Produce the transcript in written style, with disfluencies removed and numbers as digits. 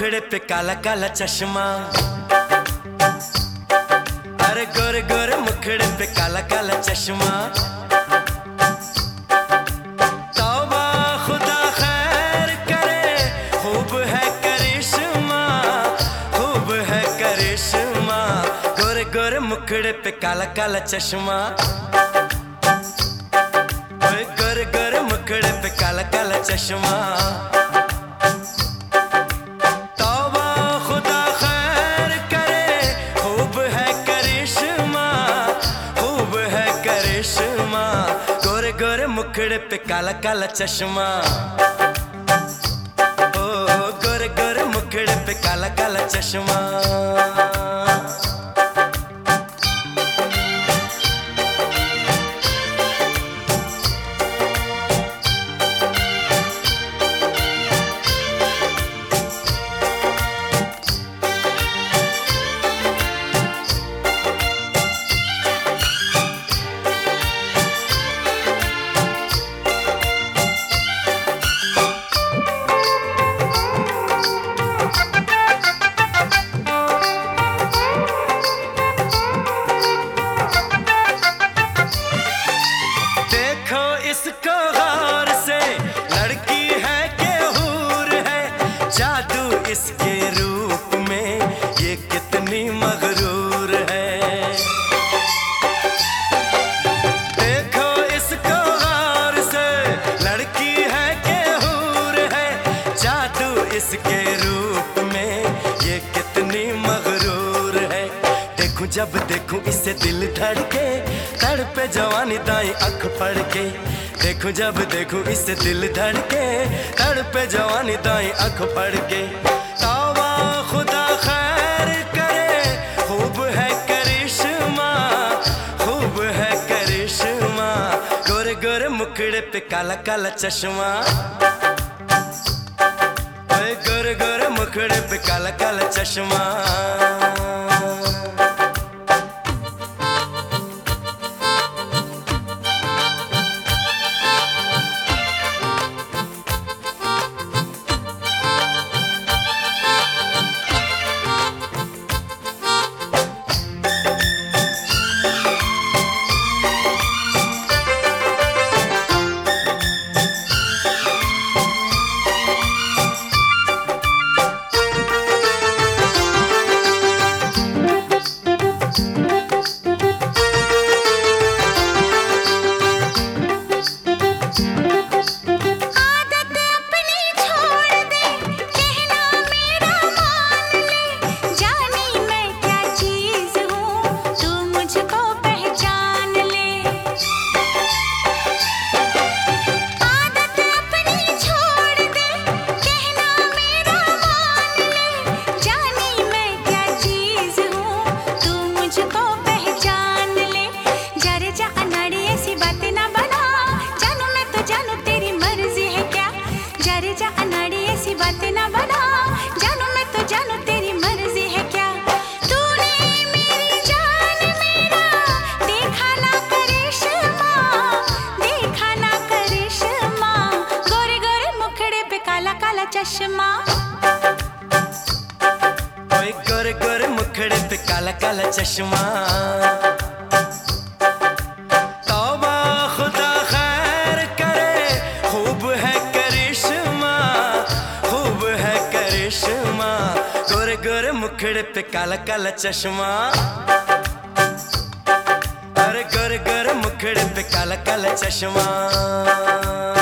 मुखड़े पे काला काला चश्मा, अरे गोरे गोरे मुखड़े पे काला काला चश्मा। तौबा खुदा खैर करे, खूब है करिश्मा, खूब है करिश्मा। गोरे गोरे मुखड़े पे काला काला चश्मा, गोरे गोरे मुखड़े पे काला काला चश्मा। तौबा खुदा खैर करे, खूब है करिश्मा, खूब है करिश्मा। गोरे गोरे मुखड़े पे काला काला चश्मा, ओ गोरे गोरे मुखड़े पे काला काला चश्मा। इसको गौर से, लड़की है कि हूर है, जादू इसके रूप में ये कितनी मगरूर है। देखो इसको गौर से, लड़की है कि हूर है, जादू इसके रूप में ये कितनी मगरूर है। देखूं जब देखूं इसे दिल धड़के, तड़पे जवानी दाई आँख पड़ के। देखूं जब देखूं इसे दिल धड़के, तड़पे जवानी दाई आँख पड़ के। तौबा खुदा खैर करे, खूब है करिश्मा, खूब है करिश्मा। गोरे गोरे मुखड़े पे काला काला चश्मा, गोरे गोरे मुखड़े पे काला काला चश्मा। चश्मा, ओए गोरे गोरे मुखड़े पे काला काला चश्मा। तौबा खुदा खैर करे, खूब है करिश्मा, खूब है करिश्मा। गोरे गोरे मुखड़े पे काला काला चश्मा, अरे गोरे गोरे मुखड़े पे काला काला चश्मा।